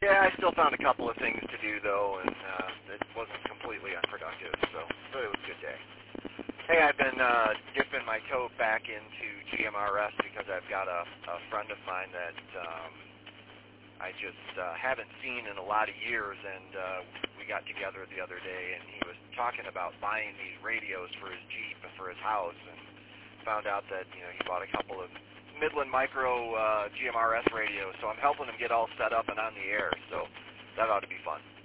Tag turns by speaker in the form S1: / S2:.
S1: Yeah, I still found a couple of things to do though, and it wasn't completely unproductive. So it was a good day. Hey, I've been dipping my toe back into GMRS because I've got a friend of mine that I just haven't seen in a lot of years, and we got together the other day, and he was talking about buying these radios for his Jeep and for his house, and found out that he bought a couple of Midland Micro GMRS radios, so I'm helping him get all set up and on the air, so that ought to be fun.